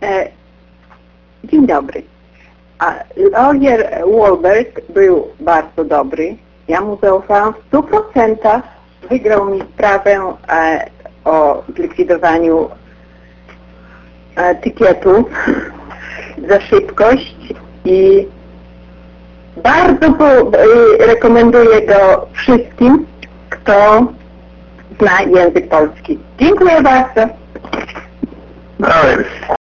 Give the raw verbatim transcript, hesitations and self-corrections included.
E, dzień dobry. A lawyer Wolbert był bardzo dobry. Ja mu zaufałam w stu procentach. Wygrał mi sprawę e, o zlikwidowaniu e, tykietu za szybkość i bardzo po, e, rekomenduję go wszystkim, kto zna język polski. Dziękuję bardzo. No,